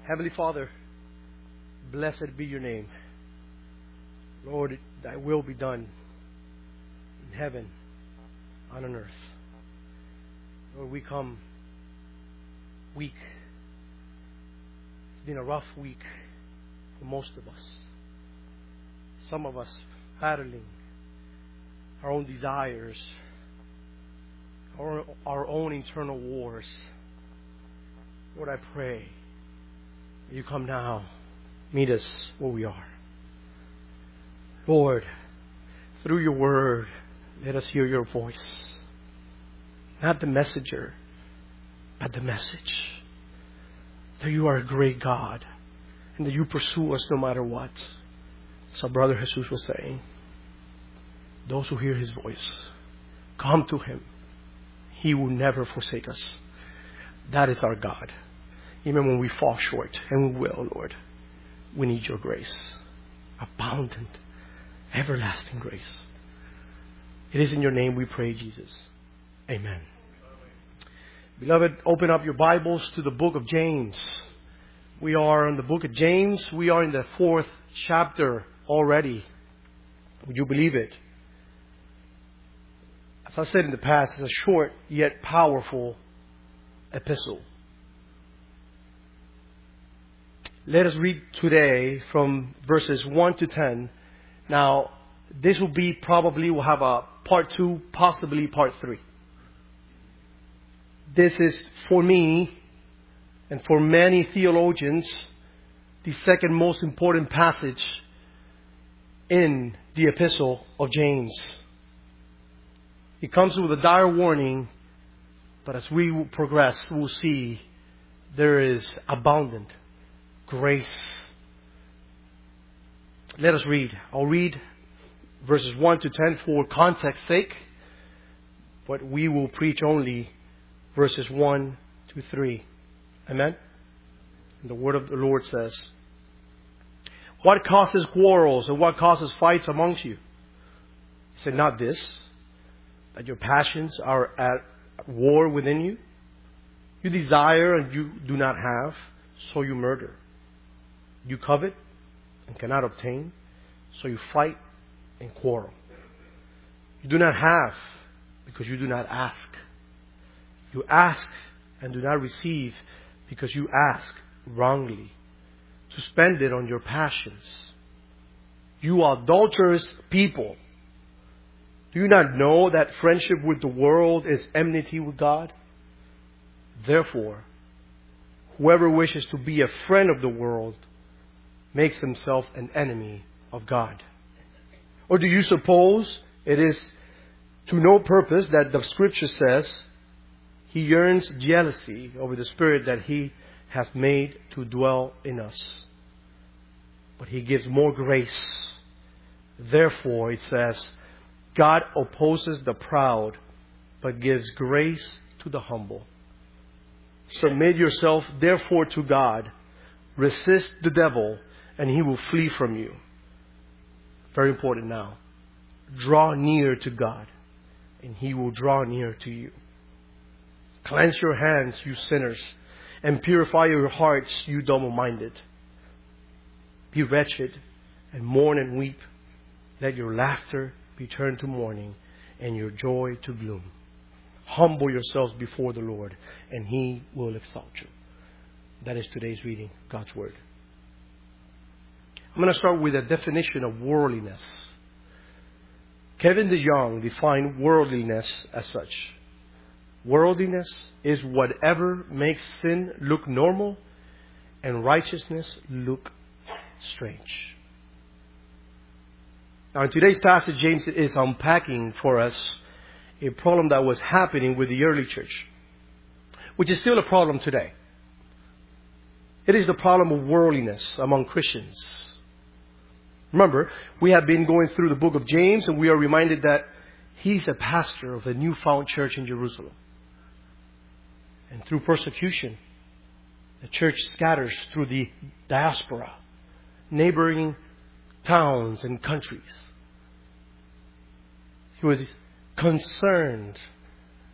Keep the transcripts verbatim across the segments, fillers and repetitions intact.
Heavenly Father, blessed be your name. Lord, thy will be done in heaven and on earth. Lord, we come weak. It's been a rough week for most of us. Some of us battling our own desires, our, our own internal wars. Lord, I pray you come now, meet us where we are. Lord, through your word, let us hear your voice. Not the messenger, but the message. That you are a great God and that you pursue us no matter what. As our brother Jesus was saying, those who hear his voice, come to him. He will never forsake us. That is our God. Even when we fall short, and we will, Lord, we need your grace. Abundant, everlasting grace. It is in your name we pray, Jesus. Amen. Beloved, open up your Bibles to the book of James. We are in the book of James. We are in the fourth chapter already. Would you believe it? As I said in the past, it's a short yet powerful epistle. Let us read today from verses one to ten. Now, this will be probably, we'll have a part two, possibly part three. This is, for me, and for many theologians, the second most important passage in the epistle of James. It comes with a dire warning, but as we progress, we'll see there is abundant grace. Let us read. I'll read verses one to ten for context's sake, but we will preach only verses one to three. Amen? And the word of the Lord says, "What causes quarrels and what causes fights amongst you? Is it not this, that your passions are at war within you? You desire and you do not have, so you murder. You covet and cannot obtain, so you fight and quarrel. You do not have because you do not ask. You ask and do not receive because you ask wrongly, to spend it on your passions. You adulterous people, do you not know that friendship with the world is enmity with God? Therefore, whoever wishes to be a friend of the world makes himself an enemy of God. Or do you suppose it is to no purpose that the Scripture says He yearns jealousy over the Spirit that He has made to dwell in us? But He gives more grace. Therefore, it says, God opposes the proud, but gives grace to the humble. Submit yourself, therefore, to God. Resist the devil, and he will flee from you." Very important now. Draw near to God, and He will draw near to you. Cleanse your hands, you sinners, and purify your hearts, you double-minded. Be wretched, and mourn and weep. Let your laughter be turned to mourning, and your joy to gloom. Humble yourselves before the Lord, and He will exalt you. That is today's reading, God's Word. I'm going to start with a definition of worldliness. Kevin DeYoung defined worldliness as such. Worldliness is whatever makes sin look normal and righteousness look strange. Now, in today's passage, James is unpacking for us a problem that was happening with the early church, which is still a problem today. It is the problem of worldliness among Christians. Remember, we have been going through the book of James, and we are reminded that he's a pastor of a newfound church in Jerusalem. And through persecution, the church scatters through the diaspora, neighboring towns and countries. He was concerned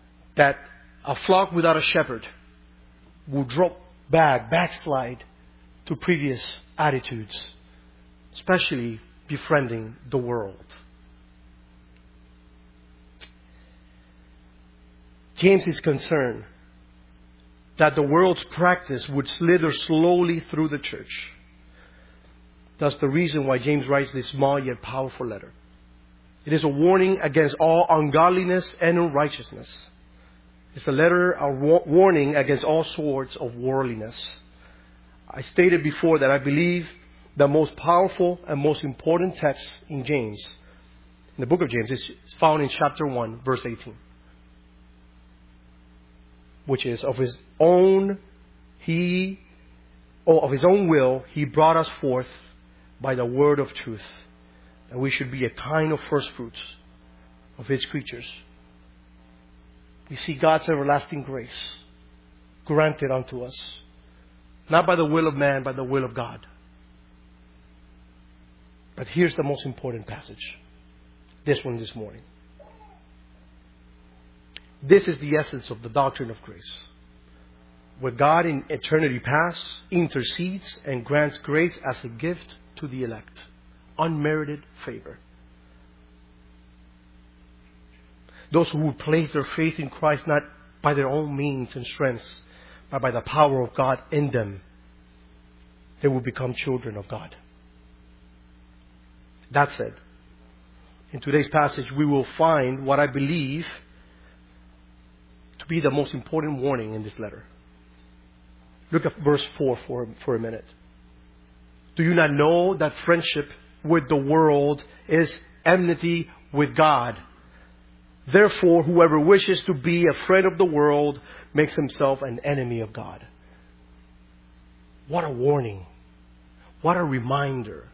that a flock without a shepherd will drop back, backslide to previous attitudes, especially befriending the world. James is concerned that the world's practice would slither slowly through the church. That's the reason why James writes this small yet powerful letter. It is a warning against all ungodliness and unrighteousness. It's a letter, a warning against all sorts of worldliness. I stated before that I believe the most powerful and most important text in James, in the book of James, is found in chapter one, verse eighteen. Which is, of his own, he, or of his own will, he brought us forth by the word of truth, that we should be a kind of first fruits of his creatures. We see God's everlasting grace granted unto us, not by the will of man, by the will of God. But here's the most important passage. This one this morning. This is the essence of the doctrine of grace, where God in eternity past intercedes and grants grace as a gift to the elect. Unmerited favor. Those who will place their faith in Christ not by their own means and strengths, but by the power of God in them, they will become children of God. That said, in today's passage we will find what I believe to be the most important warning in this letter. Look at verse four for, for a minute. Do you not know that friendship with the world is enmity with God? Therefore, whoever wishes to be a friend of the world makes himself an enemy of God. What a warning. What a reminder.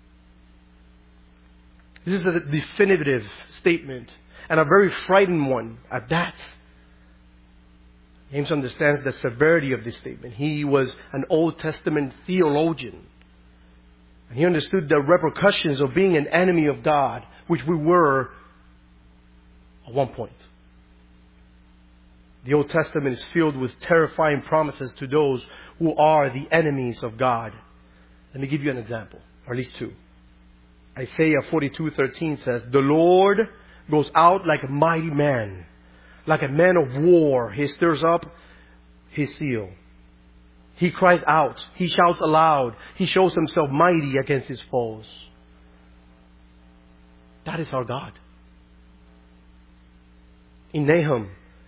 This is a definitive statement, and a very frightening one at that. James understands the severity of this statement. He was an Old Testament theologian. And he understood the repercussions of being an enemy of God, which we were at one point. The Old Testament is filled with terrifying promises to those who are the enemies of God. Let me give you an example, or at least two. Isaiah forty-two thirteen says, "The Lord goes out like a mighty man. Like a man of war, he stirs up his zeal. He cries out. He shouts aloud. He shows himself mighty against his foes." That is our God. In Nahum,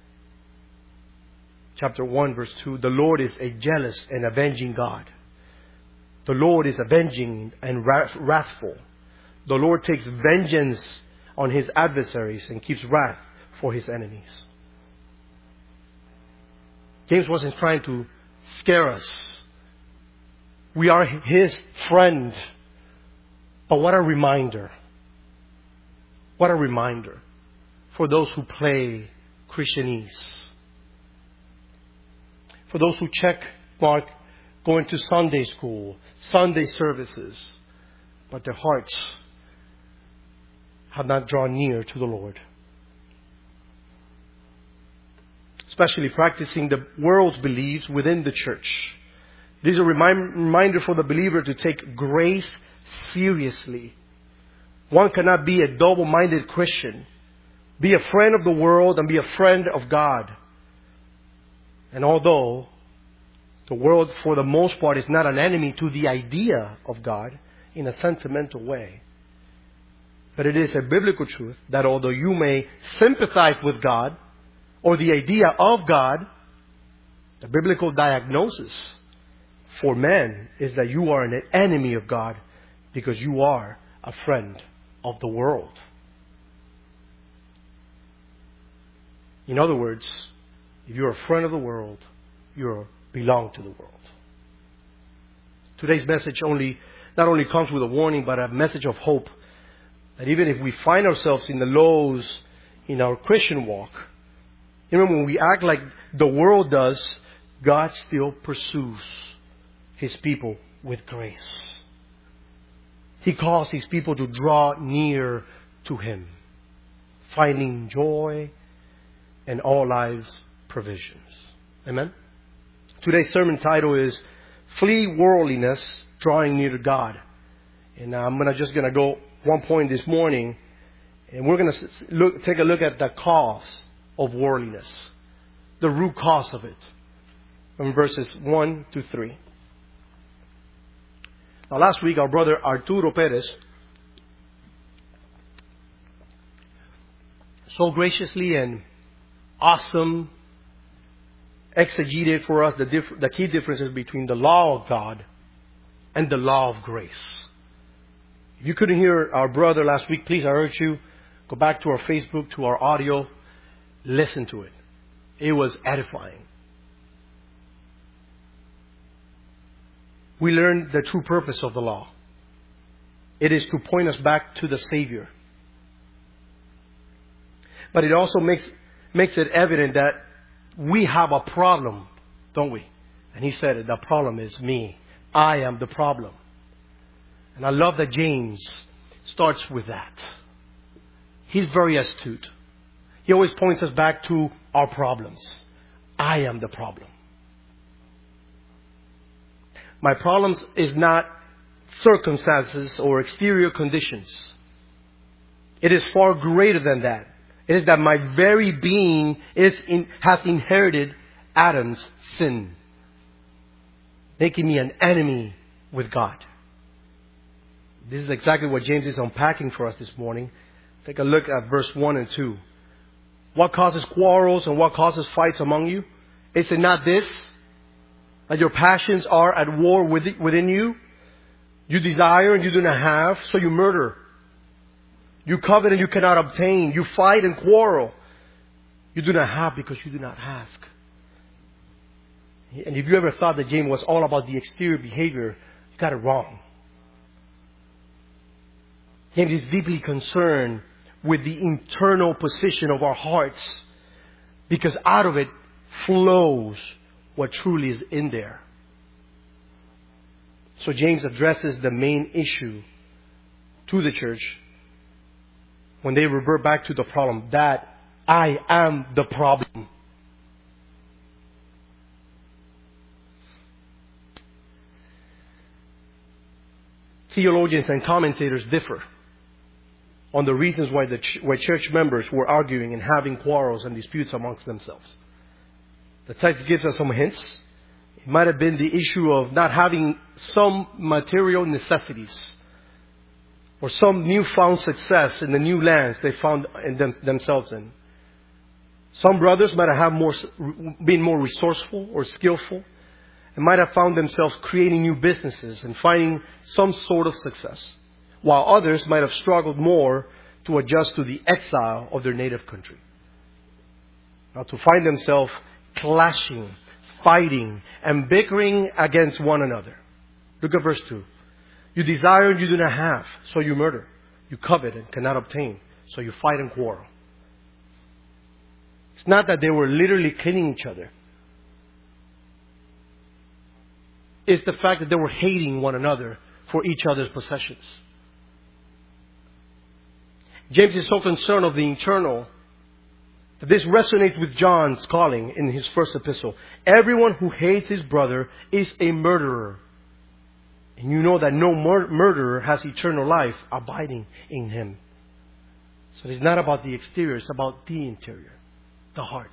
chapter one, verse two, the Lord is a jealous and avenging God. The Lord is avenging and wrathful. The Lord takes vengeance on his adversaries and keeps wrath for his enemies. James wasn't trying to scare us. We are his friend. But what a reminder. What a reminder for those who play Christianese. For those who check mark going to Sunday school, Sunday services, but their hearts have not drawn near to the Lord. Especially practicing the world's beliefs within the church. It is a remind, reminder for the believer to take grace seriously. One cannot be a double-minded Christian. Be a friend of the world and be a friend of God. And although the world, for the most part, is not an enemy to the idea of God in a sentimental way, but it is a biblical truth that although you may sympathize with God or the idea of God, the biblical diagnosis for men is that you are an enemy of God because you are a friend of the world. In other words, if you're a friend of the world, you belong to the world. Today's message only not only comes with a warning, but a message of hope. That even if we find ourselves in the lows in our Christian walk, even when we act like the world does, God still pursues His people with grace. He calls His people to draw near to Him, finding joy in all life's provisions. Amen? Today's sermon title is Flee worldliness, drawing near to God. And I'm gonna just going to go one point this morning. And we're going to look, take a look at the cause of worldliness. The root cause of it. From verses one to three. Now last week our brother Arturo Perez so graciously and awesome exegeted for us the, diff- the key differences between the law of God and the law of grace. If you couldn't hear our brother last week, please, I urge you, go back to our Facebook, to our audio, listen to it. It was edifying. We learned the true purpose of the law. It is to point us back to the Savior. But it also makes makes it evident that we have a problem, don't we? And he said it, the problem is me. I am the problem. And I love that James starts with that. He's very astute. He always points us back to our problems. I am the problem. My problems is not circumstances or exterior conditions. It is far greater than that. It is that my very being is in, has inherited Adam's sin, making me an enemy with God. This is exactly what James is unpacking for us this morning. Take a look at verse one and two. What causes quarrels and what causes fights among you? Is it not this, that your passions are at war within you? You desire and you do not have, so you murder. You covet and you cannot obtain. You fight and quarrel. You do not have because you do not ask. And if you ever thought that James was all about the exterior behavior, you got it wrong. James is deeply concerned with the internal position of our hearts, because out of it flows what truly is in there. So James addresses the main issue to the church when they revert back to the problem, that I am the problem. Theologians and commentators differ on the reasons why the ch- why church members were arguing and having quarrels and disputes amongst themselves. The text gives us some hints. It might have been the issue of not having some material necessities, or some newfound success in the new lands they found in them, themselves in. Some brothers might have more, been more resourceful or skillful, and might have found themselves creating new businesses and finding some sort of success, while others might have struggled more to adjust to the exile of their native country. Now, to find themselves clashing, fighting, and bickering against one another. Look at verse two. You desire and you do not have, so you murder. You covet and cannot obtain, so you fight and quarrel. It's not that they were literally killing each other. It's the fact that they were hating one another for each other's possessions. James is so concerned of the internal that this resonates with John's calling in his first epistle. Everyone who hates his brother is a murderer. And you know that no mur- murderer has eternal life abiding in him. So it's not about the exterior, it's about the interior, the heart.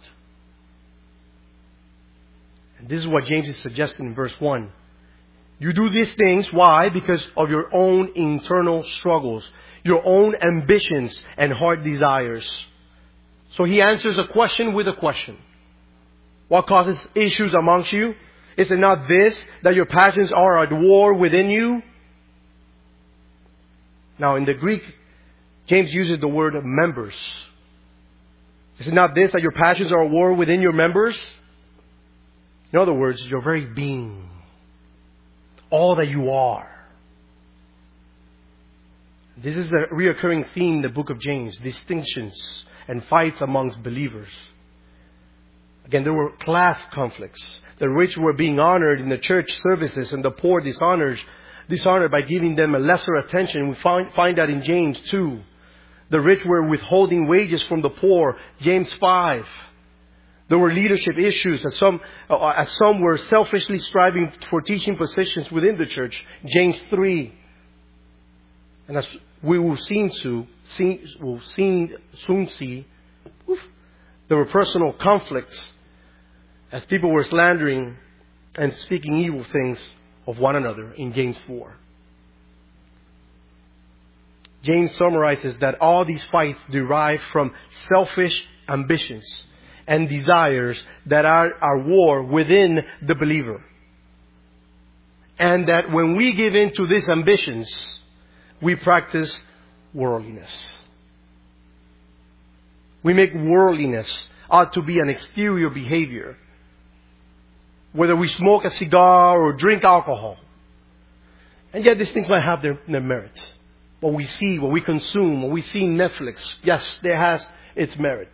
And this is what James is suggesting in verse one. You do these things, why? Because of your own internal struggles, your own ambitions and heart desires. So he answers a question with a question. What causes issues amongst you? Is it not this, that your passions are at war within you? Now, in the Greek, James uses the word members. Is it not this, that your passions are at war within your members? In other words, your very being. All that you are. This is a reoccurring theme in the book of James. Distinctions and fights amongst believers. Again, there were class conflicts. The rich were being honored in the church services and the poor dishonored, dishonored by giving them a lesser attention. We find, find that in James two. The rich were withholding wages from the poor. James five. There were leadership issues, as some, uh, as some were selfishly striving for teaching positions within the church. James three. And as we will soon, to, see, will soon, soon see, oof, there were personal conflicts as people were slandering and speaking evil things of one another in James four. James summarizes that all these fights derive from selfish ambitions and desires that are at war within the believer. And that when we give in to these ambitions, we practice worldliness. We make worldliness out to be an exterior behavior. Whether we smoke a cigar or drink alcohol. And yet these things might have their, their merits. What we see, what we consume, what we see in Netflix, yes, there has its merit.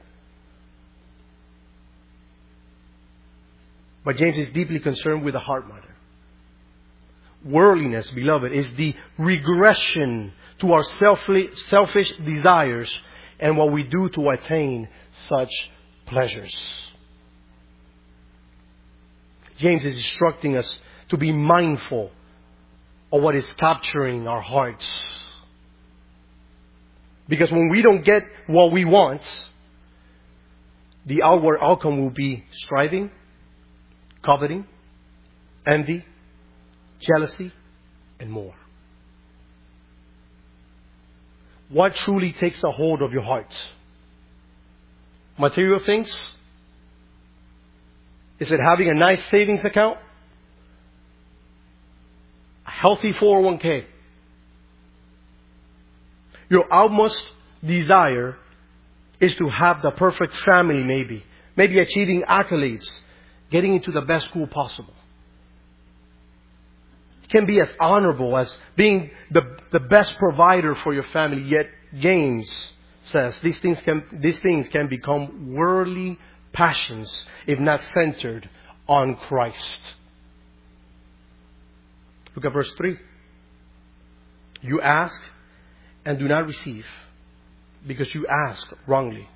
But James is deeply concerned with the heart matter. Worldliness, beloved, is the regression to our selfish desires and what we do to attain such pleasures. James is instructing us to be mindful of what is capturing our hearts. Because when we don't get what we want, the outward outcome will be striving, coveting, envy, jealousy, and more. What truly takes a hold of your heart? Material things? Is it having a nice savings account? A healthy four oh one k? Your utmost desire is to have the perfect family, maybe. Maybe achieving accolades. Getting into the best school possible. It can be as honorable as being the, the best provider for your family. Yet James says these things can, these things can become worldly passions if not centered on Christ. Look at verse three. You ask and do not receive because you ask wrongly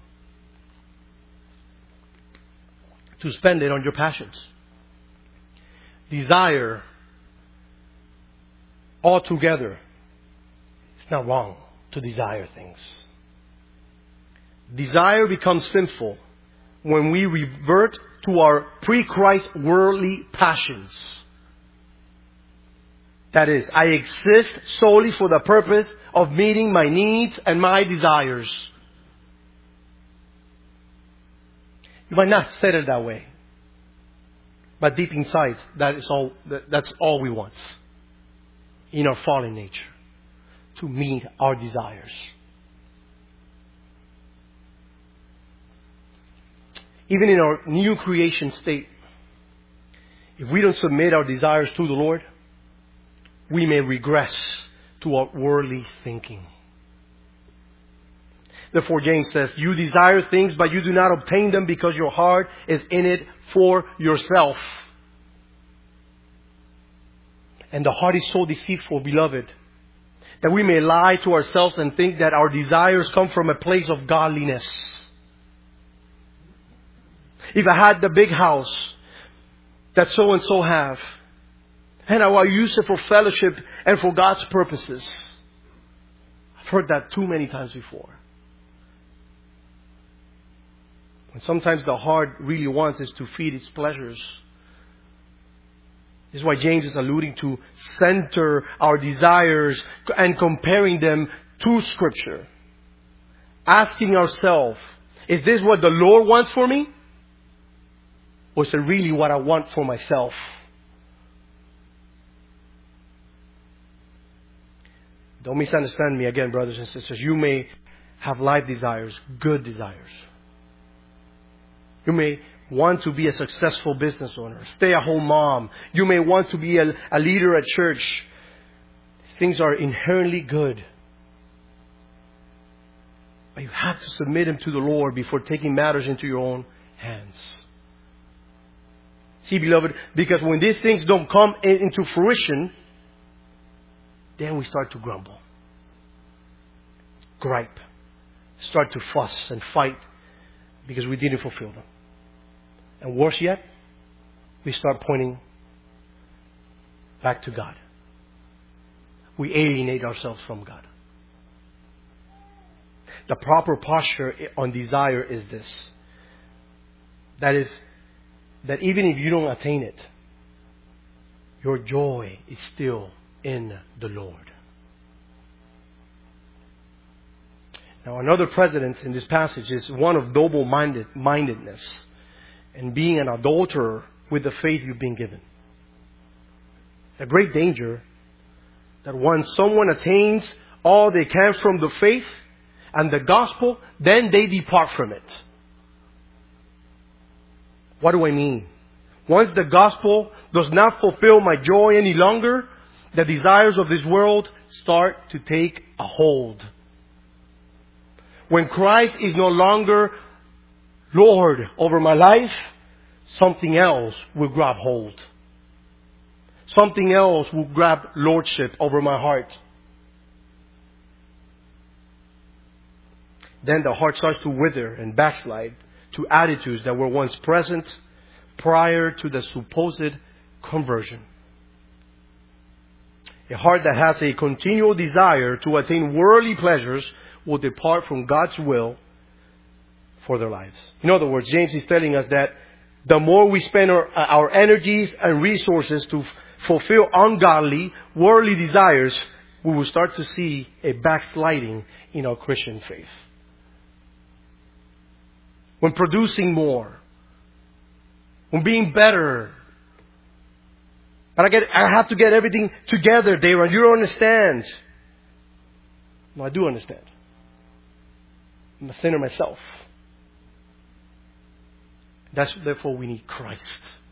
to spend it on your passions. Desire altogether. It's not wrong to desire things. Desire becomes sinful when we revert to our pre-Christ worldly passions. That is, I exist solely for the purpose of meeting my needs and my desires. You might not say it that way. But deep inside, that is all, that's all we want. In our fallen nature. To meet our desires. Even in our new creation state, if we don't submit our desires to the Lord, we may regress to our worldly thinking. Therefore, James says, you desire things, but you do not obtain them because your heart is in it for yourself. And the heart is so deceitful, beloved, that we may lie to ourselves and think that our desires come from a place of godliness. If I had the big house that so and so have, and I will use it for fellowship and for God's purposes. I've heard that too many times before. And sometimes the heart really wants is to feed its pleasures. This is why James is alluding to center our desires and comparing them to Scripture. Asking ourselves, is this what the Lord wants for me? Or is it really what I want for myself? Don't misunderstand me again, brothers and sisters. You may have life desires, good desires. You may want to be a successful business owner, stay-at-home mom. You may want to be a, a leader at church. Things are inherently good. But you have to submit them to the Lord before taking matters into your own hands. See, beloved, because when these things don't come into fruition, then we start to grumble, gripe, start to fuss and fight because we didn't fulfill them. And worse yet, we start pointing back to God. We alienate ourselves from God. The proper posture on desire is this. That is, that even if you don't attain it, your joy is still in the Lord. Now, another precedent in this passage is one of double-mindedness and being an adulterer with the faith you've been given. A great danger that once someone attains all they can from the faith and the gospel, then they depart from it. What do I mean? Once the gospel does not fulfill my joy any longer, the desires of this world start to take a hold. When Christ is no longer Lord over my life, something else will grab hold. Something else will grab lordship over my heart. Then the heart starts to wither and backslide to attitudes that were once present prior to the supposed conversion. A heart that has a continual desire to attain worldly pleasures will depart from God's will for their lives. In other words, James is telling us that the more we spend our, our energies and resources to f- fulfill ungodly, worldly desires, we will start to see a backsliding in our Christian faith. When producing more, when being better, but I get, I have to get everything together, David. You don't understand. No, I do understand. I'm a sinner myself. That's therefore we need Christ.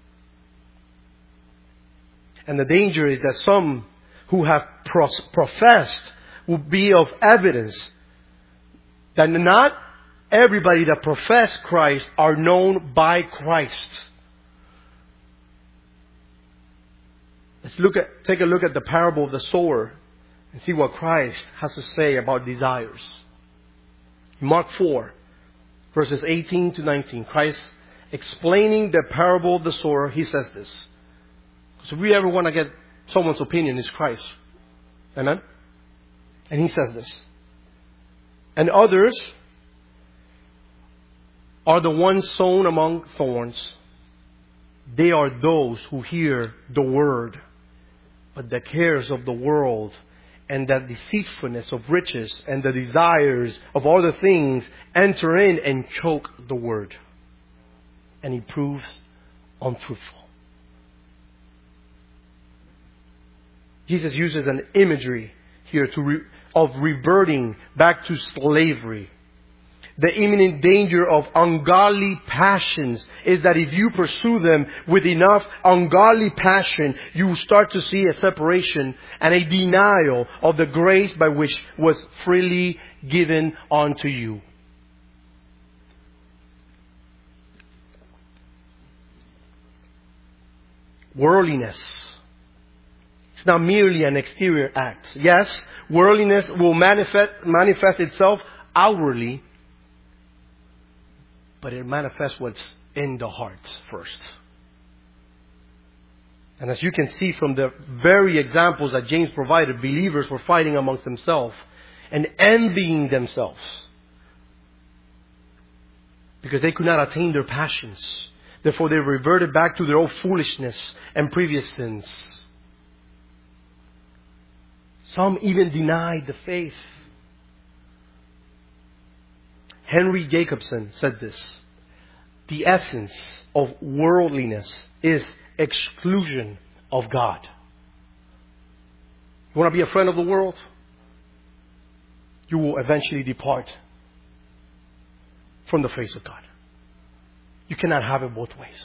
And the danger is that some who have pros- professed will be of evidence that not everybody that profess Christ are known by Christ. Let's look at, take a look at the parable of the sower and see what Christ has to say about desires. In Mark four, verses eighteen to nineteen, Christ explaining the parable of the sower, He says this. So if we ever want to get someone's opinion, it's Christ. Amen? And He says this. And others are the ones sown among thorns. They are those who hear the word, but the cares of the world and the deceitfulness of riches and the desires of other things enter in and choke the word, and it proves unfruitful. Jesus uses an imagery here to re- of reverting back to slavery. The imminent danger of ungodly passions is that if you pursue them with enough ungodly passion, you start to see a separation and a denial of the grace by which was freely given unto you. Worldliness. It's not merely an exterior act. Yes, worldliness will manifest, manifest itself outwardly, but it manifests what's in the heart first. And as you can see from the very examples that James provided, believers were fighting amongst themselves and envying themselves because they could not attain their passions. Therefore, they reverted back to their own foolishness and previous sins. Some even denied the faith. Henry Jacobson said this: the essence of worldliness is exclusion of God. You want to be a friend of the world? You will eventually depart from the face of God. You cannot have it both ways.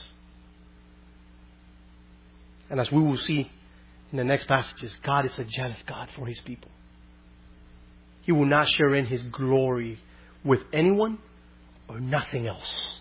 And as we will see in the next passages, God is a jealous God for His people. He will not share in His glory with anyone or nothing else.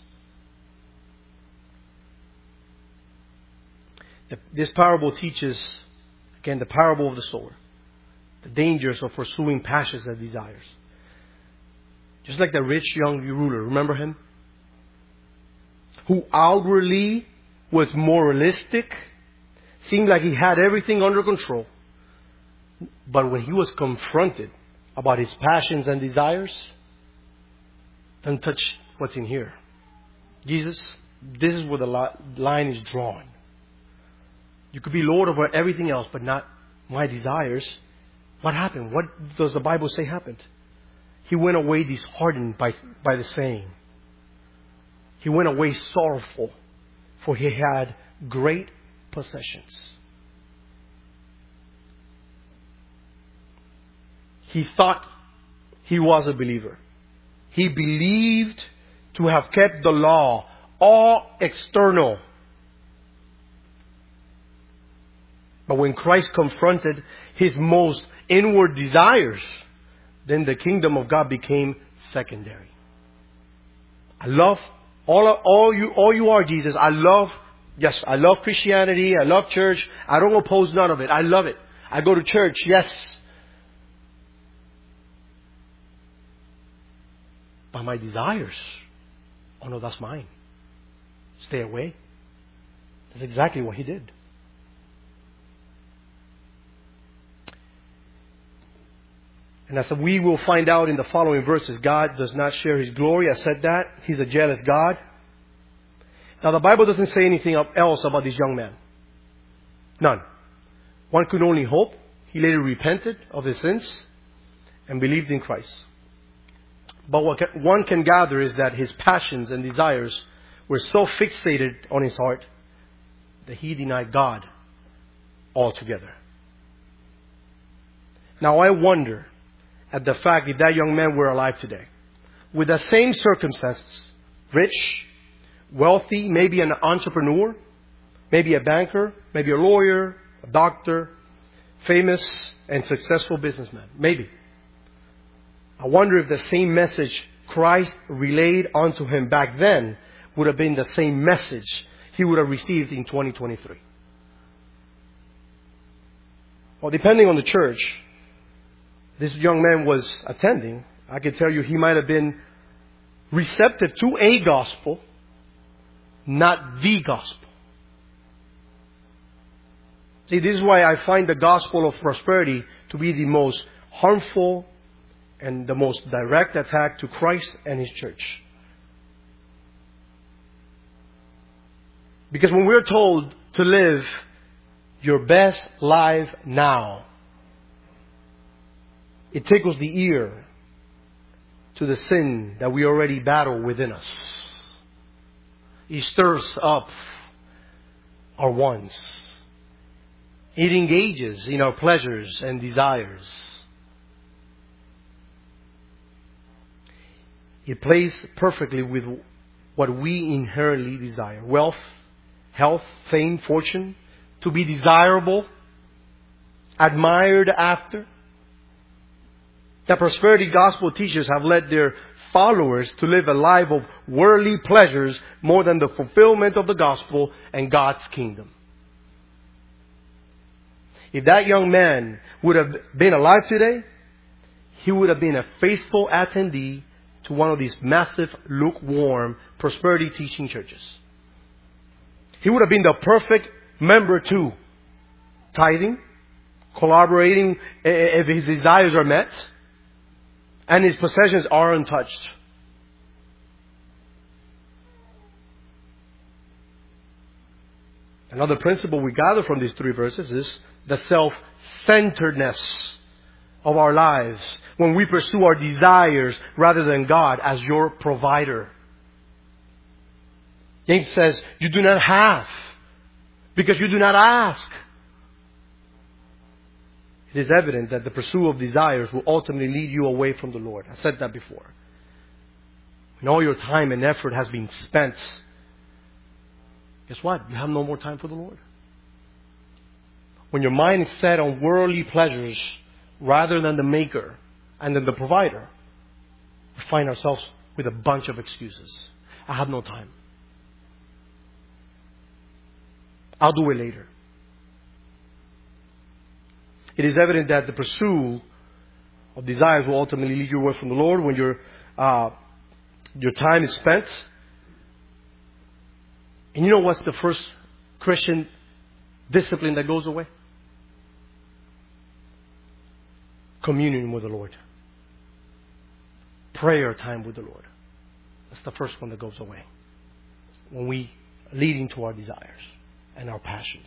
This parable teaches, again, the parable of the sower, the dangers of pursuing passions and desires. Just like the rich young ruler, remember him? who outwardly was moralistic, seemed like he had everything under control. But when he was confronted about his passions and desires, don't touch what's in here. Jesus, this is where the line is drawn. You could be Lord over everything else, but not my desires. What happened? What does the Bible say happened? He went away disheartened by, by the saying. He went away sorrowful, for he had great possessions. He thought he was a believer. He believed to have kept the law, all external. But when Christ confronted his most inward desires, then the kingdom of God became secondary. I love all, all you, all you are, Jesus. I love, yes, I love Christianity. I love church. I don't oppose none of it. I love it. I go to church. Yes. But my desires, oh no, that's mine. Stay away. That's exactly what he did. And as we will find out in the following verses, God does not share His glory. I said that. He's a jealous God. Now the Bible doesn't say anything else about this young man. None. One could only hope he later repented of his sins and believed in Christ. But what one can gather is that his passions and desires were so fixated on his heart that he denied God altogether. Now I wonder at the fact if that young man were alive today, with the same circumstances, rich, wealthy, maybe an entrepreneur, maybe a banker, maybe a lawyer, a doctor, famous and successful businessman, maybe. I wonder if the same message Christ relayed unto him back then would have been the same message he would have received in twenty twenty-three. Well, depending on the church this young man was attending, I can tell you he might have been receptive to a gospel, not the gospel. See, this is why I find the gospel of prosperity to be the most harmful and the most direct attack to Christ and His church. Because when we're told to live your best life now, it tickles the ear to the sin that we already battle within us. It stirs up our wants. It engages in our pleasures and desires. It plays perfectly with what we inherently desire. Wealth, health, fame, fortune. To be desirable. Admired after. The prosperity gospel teachers have led their followers to live a life of worldly pleasures more than the fulfillment of the gospel and God's kingdom. If that young man would have been alive today, he would have been a faithful attendee to one of these massive, lukewarm, prosperity teaching churches. He would have been the perfect member too. Tithing, collaborating if his desires are met, and his possessions are untouched. Another principle we gather from these three verses is the self-centeredness of our lives when we pursue our desires rather than God as your provider. James says, you do not have because you do not ask. It is evident that the pursuit of desires will ultimately lead you away from the Lord. I said that before. When all your time and effort has been spent, guess what? You have no more time for the Lord. When your mind is set on worldly pleasures rather than the Maker and then the Provider, we find ourselves with a bunch of excuses. I have no time. I'll do it later. It is evident that the pursuit of desires will ultimately lead you away from the Lord when your uh, your time is spent And you know what's the first Christian discipline that goes away? Communion with the Lord. Prayer time with the Lord. That's the first one that goes away. When we lead into our desires and our passions.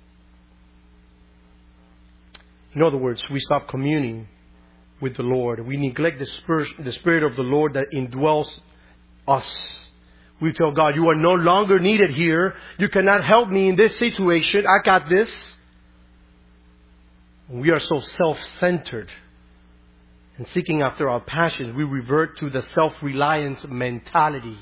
In other words, we stop communing with the Lord. We neglect the spirit, the Spirit of the Lord that indwells us. We tell God, you are no longer needed here. You cannot help me in this situation. I got this. We are so self-centered and seeking after our passions. We revert to the self-reliance mentality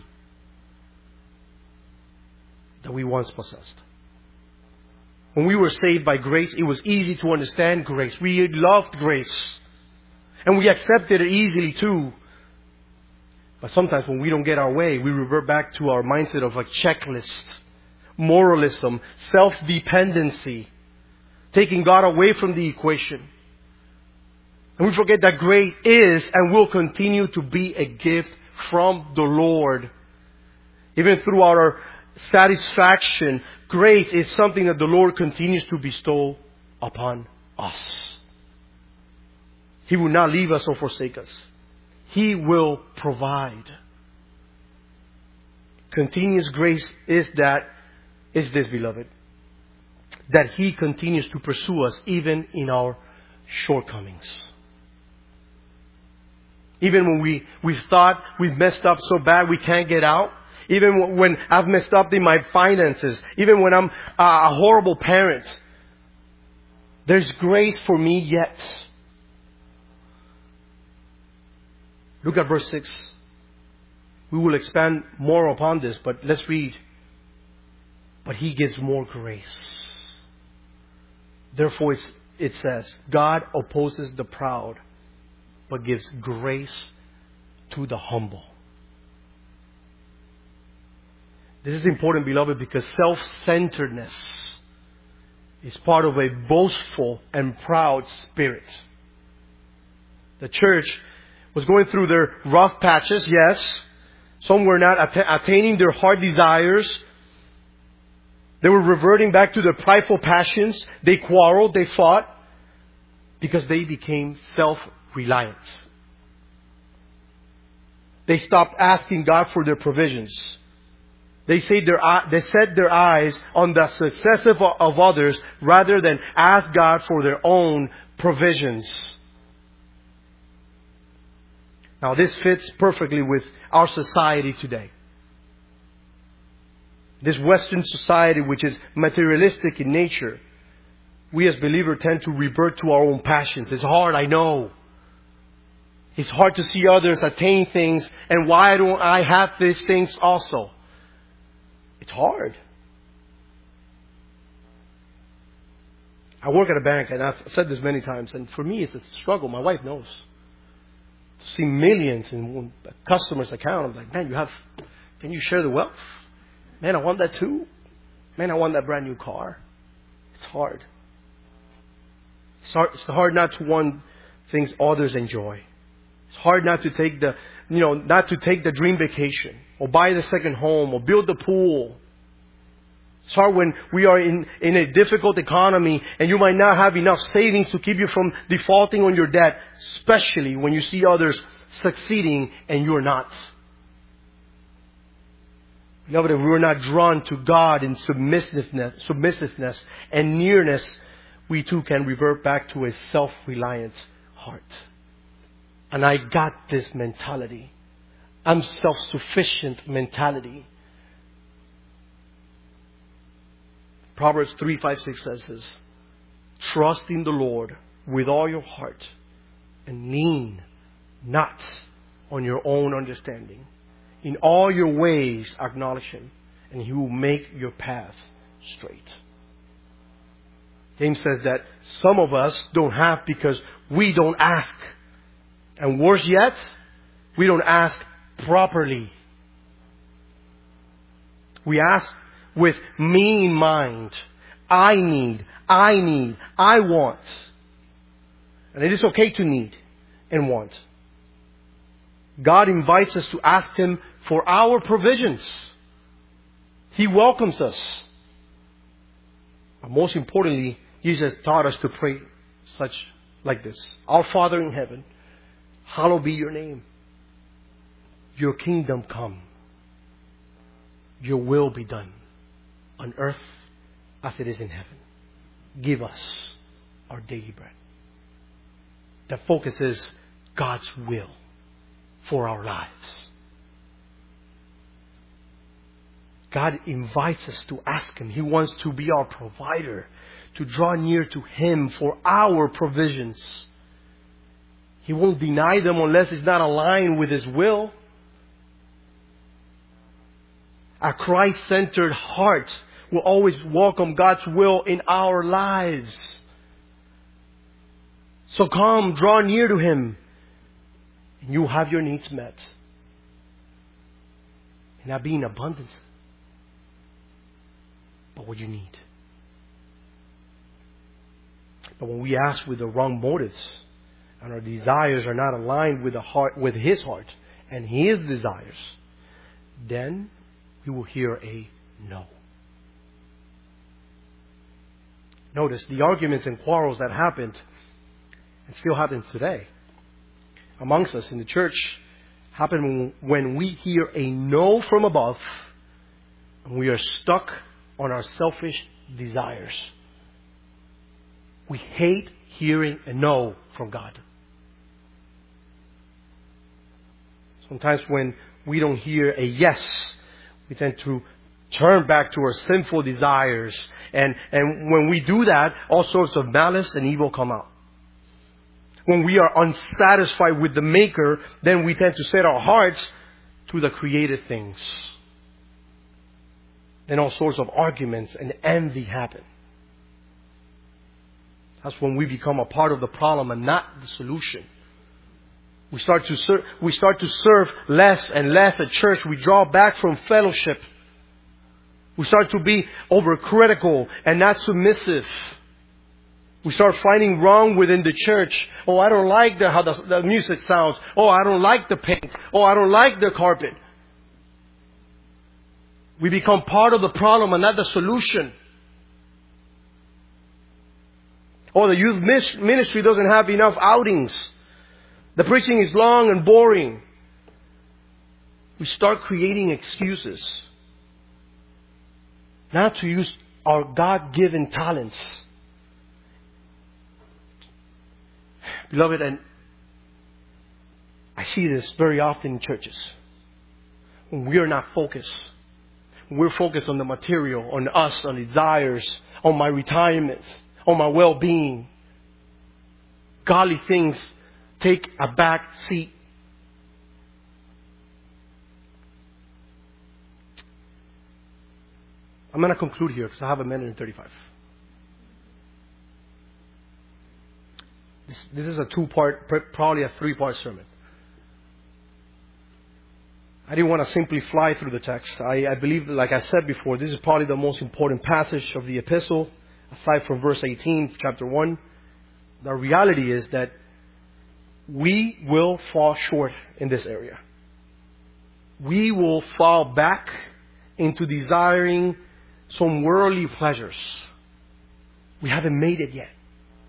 that we once possessed. When we were saved by grace, it was easy to understand grace. We loved grace. And we accepted it easily too. But sometimes when we don't get our way, we revert back to our mindset of a checklist, moralism, self-dependency, taking God away from the equation. And we forget that grace is and will continue to be a gift from the Lord. Even through our satisfaction, grace is something that the Lord continues to bestow upon us. He will not leave us or forsake us. He will provide. Continuous grace is that, is this, beloved, that He continues to pursue us even in our shortcomings. Even when we, we thought we've messed up so bad we can't get out. Even when I've messed up in my finances. Even when I'm a horrible parent. There's grace for me yet. Look at verse six. We will expand more upon this, but let's read. But He gives more grace. Therefore it's, it says, God opposes the proud, but gives grace to the humble. This is important, beloved, because self-centeredness is part of a boastful and proud spirit. The church was going through their rough patches, yes. Some were not att- attaining their heart desires. They were reverting back to their prideful passions. They quarreled, they fought, because they became self-reliant. They stopped asking God for their provisions. They set their, they set their eyes on the success of, of others rather than ask God for their own provisions. Now this fits perfectly with our society today. This Western society, which is materialistic in nature, we as believers tend to revert to our own passions. It's hard, I know. It's hard to see others attain things, and why don't I have these things also? It's hard. I work at a bank, and I've said this many times, and for me it's a struggle. My wife knows. To see millions in a customer's account, I'm like, man, you have, can you share the wealth? Man, I want that too. Man, I want that brand new car. It's hard. It's hard, it's hard not to want things others enjoy. It's hard not to take the, you know, not to take the dream vacation or buy the second home or build the pool. It's hard when we are in, in a difficult economy and you might not have enough savings to keep you from defaulting on your debt, especially when you see others succeeding and you're not. Beloved, if we're not drawn to God in submissiveness, submissiveness and nearness, we too can revert back to a self-reliant heart. And I got this mentality. I'm self-sufficient mentality. Proverbs three, five, six says this. Trust in the Lord with all your heart and lean not on your own understanding. In all your ways acknowledge Him, and He will make your path straight. James says that some of us don't have because we don't ask. And worse yet, we don't ask properly. We ask with me in mind. I need, I need, I want. And it is okay to need and want. God invites us to ask Him for our provisions. He welcomes us. But most importantly, Jesus taught us to pray such like this. Our Father in heaven, hallowed be your name. Your kingdom come. Your will be done on earth as it is in heaven. Give us our daily bread. The focus is God's will for our lives. God invites us to ask Him. He wants to be our provider, to draw near to Him for our provisions. He won't deny them unless it's not aligned with His will. A Christ-centered heart will always welcome God's will in our lives. So come, draw near to Him, and you will have your needs met. And not be in abundance, but what you need. But when we ask with the wrong motives, and our desires are not aligned with the heart, with His heart and His desires, then we will hear a no. Notice the arguments and quarrels that happened, and still happens today, amongst us in the church, happen when we hear a no from above, and we are stuck on our selfish desires. We hate hearing a no from God. Sometimes when we don't hear a yes, we tend to turn back to our sinful desires. And, and when we do that, all sorts of malice and evil come out. When we are unsatisfied with the Maker, then we tend to set our hearts to the created things. Then all sorts of arguments and envy happen. That's when we become a part of the problem and not the solution. We start to serve, we start to serve less and less at church. We draw back from fellowship. We start to be overcritical and not submissive. We start finding wrong within the church. Oh, I don't like the, how the, the music sounds. Oh, I don't like the paint. Oh, I don't like the carpet. We become part of the problem and not the solution. Oh, the youth ministry doesn't have enough outings. The preaching is long and boring. We start creating excuses not to use our God-given talents. Beloved, and I see this very often in churches. When we are not focused, when we're focused on the material, on us, on desires, on my retirement, on my well-being, godly things take a back seat. I'm going to conclude here because I have a minute and thirty-five. This, this is a two-part, probably a three-part sermon. I didn't want to simply fly through the text. I, I believe, like I said before, this is probably the most important passage of the epistle, aside from verse eighteen, chapter one. The reality is that we will fall short in this area. We will fall back into desiring some worldly pleasures. We haven't made it yet.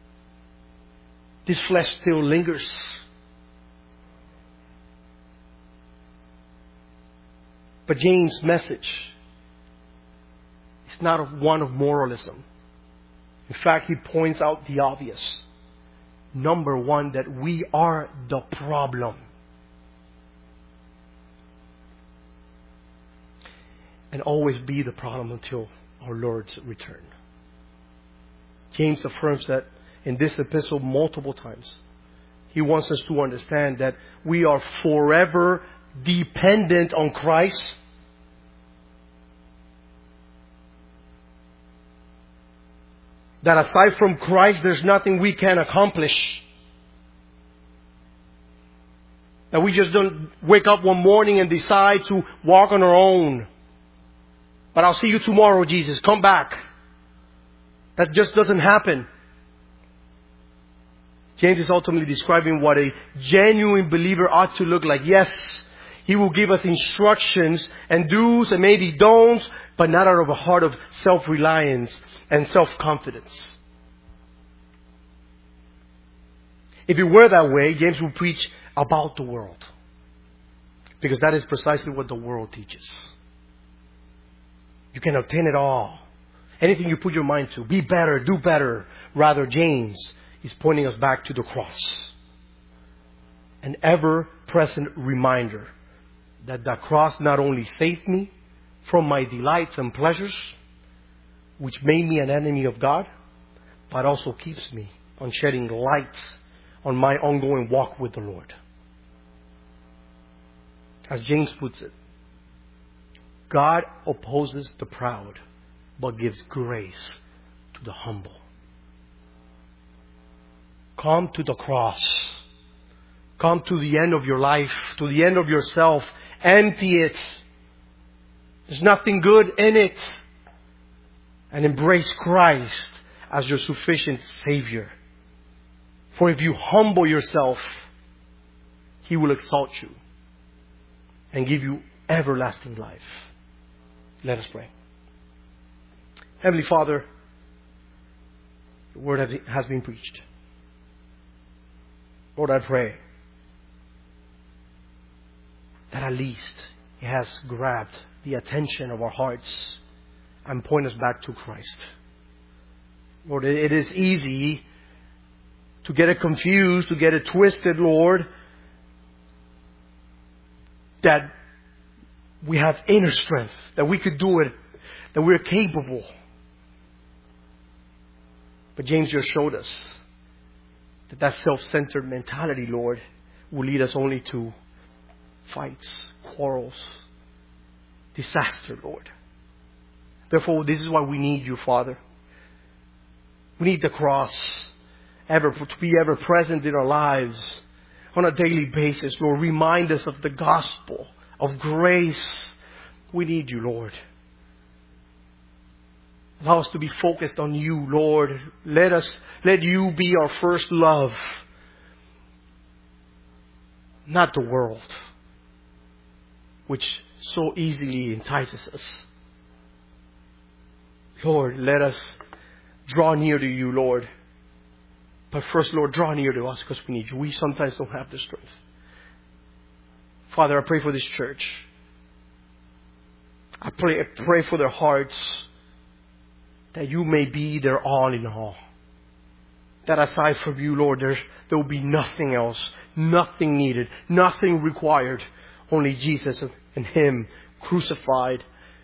This flesh still lingers. But James' message is not one of moralism. In fact, he points out the obvious. Number one, that we are the problem. And always be the problem until our Lord's return. James affirms that in this epistle multiple times. He wants us to understand that we are forever dependent on Christ. That aside from Christ, there's nothing we can accomplish. That we just don't wake up one morning and decide to walk on our own. But I'll see you tomorrow, Jesus. Come back. That just doesn't happen. James is ultimately describing what a genuine believer ought to look like. Yes, He will give us instructions and do's and maybe don'ts, but not out of a heart of self-reliance and self-confidence. If it were that way, James would preach about the world. Because that is precisely what the world teaches. You can obtain it all. Anything you put your mind to. Be better, do better. Rather, James is pointing us back to the cross. An ever-present reminder that the cross not only saved me from my delights and pleasures, which made me an enemy of God, but also keeps me on shedding light on my ongoing walk with the Lord. As James puts it, God opposes the proud, but gives grace to the humble. Come to the cross. Come to the end of your life, to the end of yourself. Empty it. There's nothing good in it. And embrace Christ as your sufficient Savior. For if you humble yourself, He will exalt you and give you everlasting life. Let us pray. Heavenly Father, the Word has been preached. Lord, I pray that at least it has grabbed the attention of our hearts and point us back to Christ. Lord, it is easy to get it confused, to get it twisted, Lord, that we have inner strength, that we could do it, that we're capable. But James just showed us that that self-centered mentality, Lord, will lead us only to fights, quarrels, disaster, Lord. Therefore, this is why we need you, Father. We need the cross ever to be ever present in our lives on a daily basis. Lord, remind us of the gospel of grace. We need you, Lord. Allow us to be focused on you, Lord. Let us, let you be our first love. Not the world, which so easily entices us. Lord, let us draw near to you, Lord. But first, Lord, draw near to us because we need you. We sometimes don't have the strength. Father, I pray for this church. I pray, I pray for their hearts, that you may be their all in all. That aside from you, Lord, there's, there will be nothing else, nothing needed, nothing required. Only Jesus and Him crucified.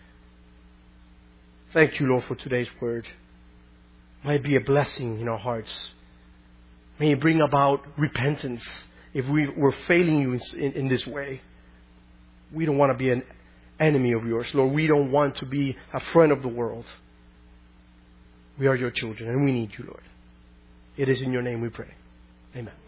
Thank you, Lord, for today's word. May it be a blessing in our hearts. May it bring about repentance if we were failing you in, in, in this way. We don't want to be an enemy of yours, Lord. We don't want to be a friend of the world. We are your children and we need you, Lord. It is in your name we pray. Amen.